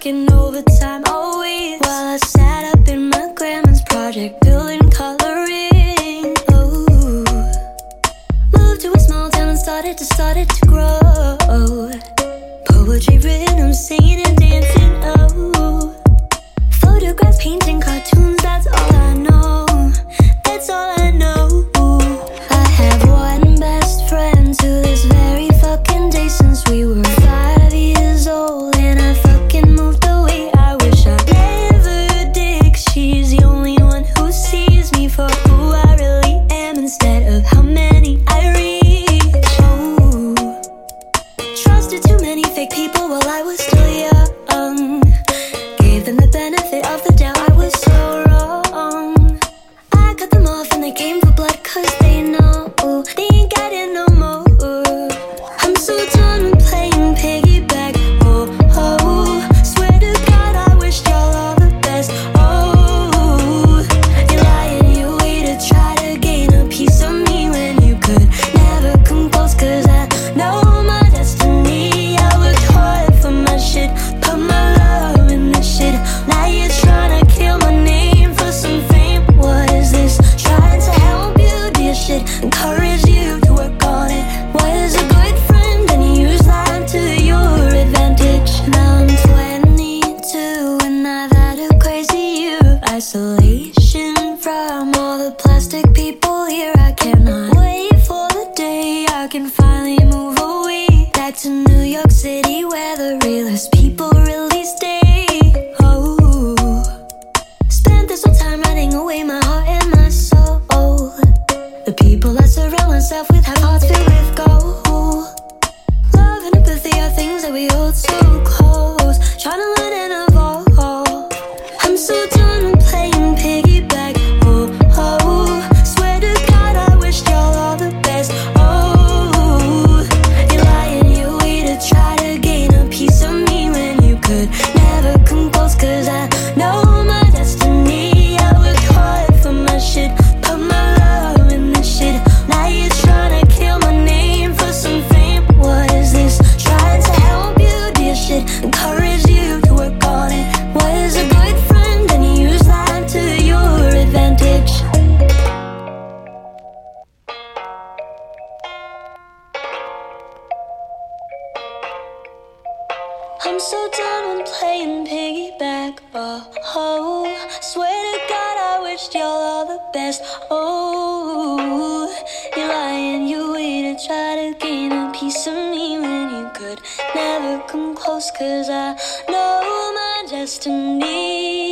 working overtime all week while I sat up in my grandma's project building coloring. Oh, moved to a small town and started to grow. Poetry written, singing and dancing. Oh, photographs, painting, cartoons, that's all I know. That's all I know. I have one best friend to this very fucking day since we were 5 years old, and I fucking moved away. I wish I never did, 'cause she's the only one who sees me for who I really am instead of how many I reach. Oh, trusted too many fake people while I was still young. Gave them the benefit of the doubt, I was so wrong. I cut them off and they came for blood, 'cause they know they ain't got it no more. I'm so done with playing piggyback. Oh, oh, swear to God I wish y'all all the best. Oh, you're lying, you waited, try to gain a piece of me when you could never come close, 'cause I know my destiny. I worked hard for my shit, put my love in this shit. Now you're trying to kill my name for some fame. What is this? Trying to help you do your shit, encourage you to work on it. Was a good friend and you used that to your advantage. Now I'm 22 and I've had a crazy year. Isolation from all the plastic people here. I cannot wait for the day I can finally move away, back to New York City where the realest people really stay. Oh, spent this whole time writing away my heart and my soul. The people I surround myself with have hearts filled with gold. Love and empathy are things that we hold so close, trying to learn and evolve. I'm so done with playing piggyback. Oh, oh, swear to God I wish y'all all the best. Oh, you're lying, you waited, try to gain a piece of me when you could never come close, 'cause I know my destiny. I worked hard for my shit, put my love in this shit. Now you're trying to kill my name for some fame. What is this? Trying to help you do your shit, encourage you to work on it. Was a good friend and you used that to your advantage. I'm so done with playing piggyback. Oh, oh, swear to God I wished y'all all the best. Oh, you're lying, you waited, try to gain a piece of me when you could never come close, 'cause I know my destiny.